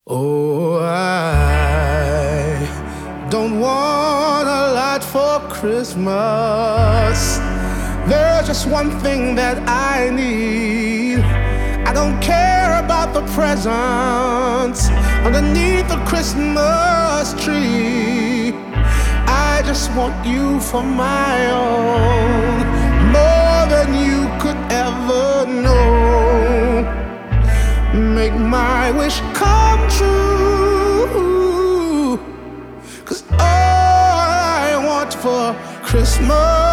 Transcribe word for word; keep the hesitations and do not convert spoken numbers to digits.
Oh, I don't want a lot for Christmas. There's just one thing that I need. I don't care about the presents underneath the Christmas tree. I just want you for my own, more than you could ever know. Make my wish come true, 'cause all I want for Christmas